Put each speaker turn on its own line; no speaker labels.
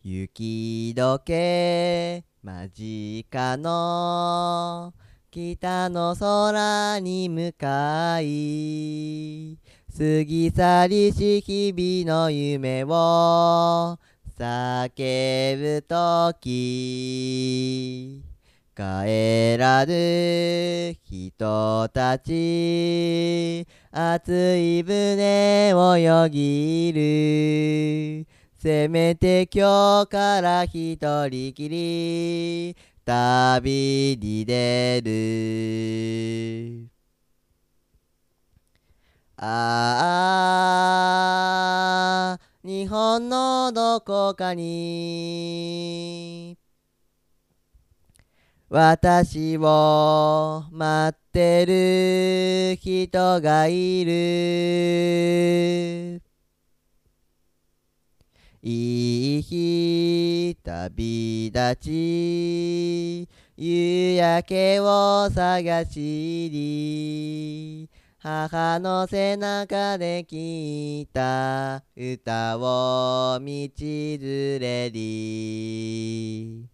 雪解け間近の北の空に向かい、過ぎ去りし日々の夢を叫ぶとき、帰らぬ人たち、熱い船をよぎる。せめて今日から一人きり旅に出る。ああ、日本のどこかに私を待ってる人がいる。いい日旅立ち、夕焼けを探しに、母の背中で聞いた歌を道連れに。